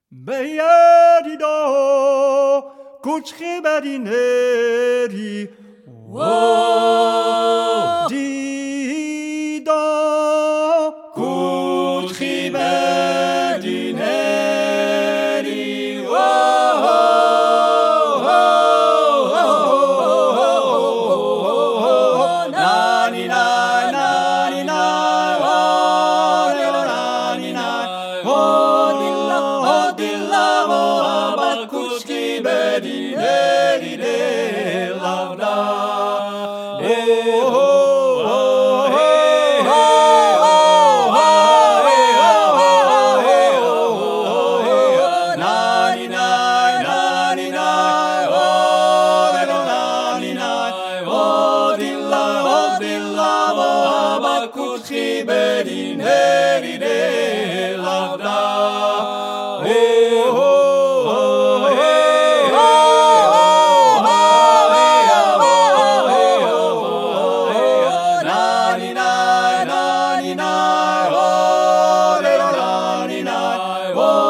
Beyadido, kuchri badineri, wo dido, kuchri badineri, nani nani nani nani dilla abat kuchri badineri de lavda. Oh